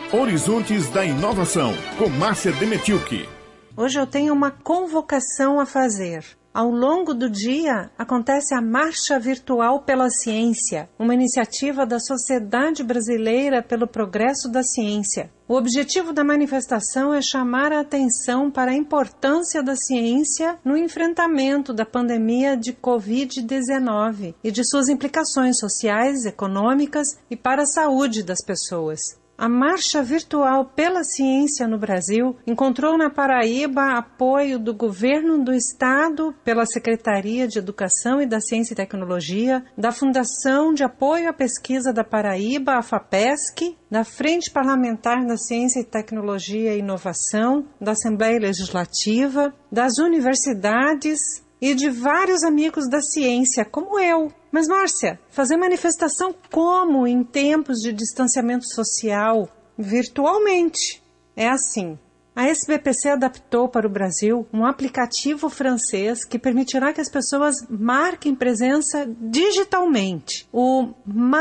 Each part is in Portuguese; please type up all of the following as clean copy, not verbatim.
Horizontes da Inovação, com Márcia Demetilke. Hoje eu tenho uma convocação a fazer. Ao longo do dia, acontece a Marcha Virtual pela Ciência, uma iniciativa da Sociedade Brasileira pelo Progresso da Ciência. O objetivo da manifestação é chamar a atenção para a importância da ciência no enfrentamento da pandemia de Covid-19 e de suas implicações sociais, econômicas e para a saúde das pessoas. A Marcha Virtual pela Ciência no Brasil encontrou na Paraíba apoio do Governo do Estado pela Secretaria de Educação e da Ciência e Tecnologia, da Fundação de Apoio à Pesquisa da Paraíba, a FAPESC, da Frente Parlamentar da Ciência e Tecnologia e Inovação, da Assembleia Legislativa, das universidades e de vários amigos da ciência, como eu. Mas, Márcia, fazer manifestação como em tempos de distanciamento social, virtualmente? É assim. A SBPC adaptou para o Brasil um aplicativo francês que permitirá que as pessoas marquem presença digitalmente, o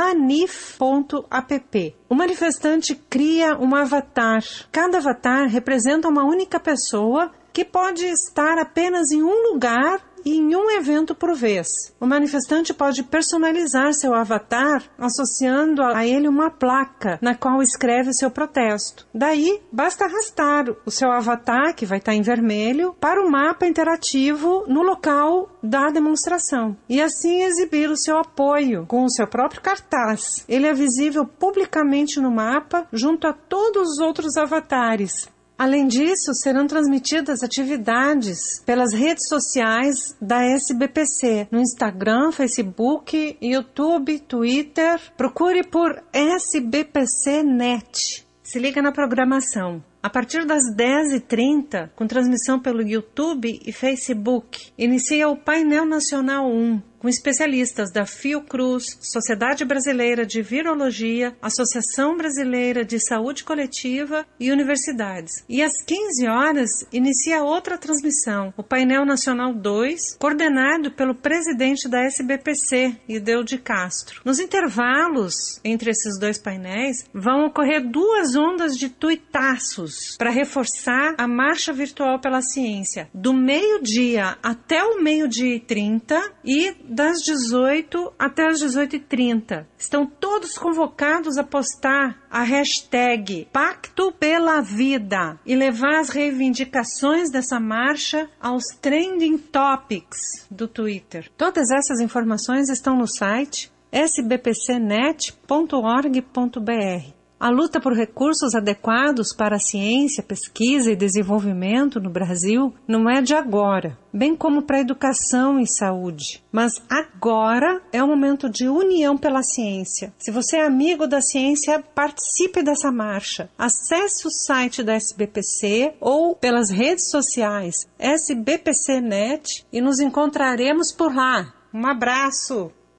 manif.app. O manifestante cria um avatar. Cada avatar representa uma única pessoa que pode estar apenas em um lugar e em um evento por vez. O manifestante pode personalizar seu avatar associando a ele uma placa na qual escreve seu protesto. Daí, basta arrastar o seu avatar, que vai estar em vermelho, para o mapa interativo no local da demonstração e assim exibir o seu apoio com o seu próprio cartaz. Ele é visível publicamente no mapa junto a todos os outros avatares. Além disso, serão transmitidas atividades pelas redes sociais da SBPC, no Instagram, Facebook, YouTube, Twitter. Procure por SBPC.net. Se liga na programação. A partir das 10h30, com transmissão pelo YouTube e Facebook, inicia o Painel Nacional 1, com especialistas da Fiocruz, Sociedade Brasileira de Virologia, Associação Brasileira de Saúde Coletiva e universidades. E às 15 horas inicia outra transmissão, o Painel Nacional 2, coordenado pelo presidente da SBPC, Ideu de Castro. Nos intervalos entre esses dois painéis, vão ocorrer duas ondas de tuitaços para reforçar a Marcha Virtual pela Ciência, do meio-dia até o 12h30 e das 18 até as 18h30. Estão todos convocados a postar a hashtag Pacto pela Vida e levar as reivindicações dessa marcha aos trending topics do Twitter. Todas essas informações estão no site sbpcnet.org.br. A luta por recursos adequados para a ciência, pesquisa e desenvolvimento no Brasil não é de agora, bem como para a educação e saúde. Mas agora é o momento de união pela ciência. Se você é amigo da ciência, participe dessa marcha. Acesse o site da SBPC ou pelas redes sociais SBPCnet e nos encontraremos por lá. Um abraço!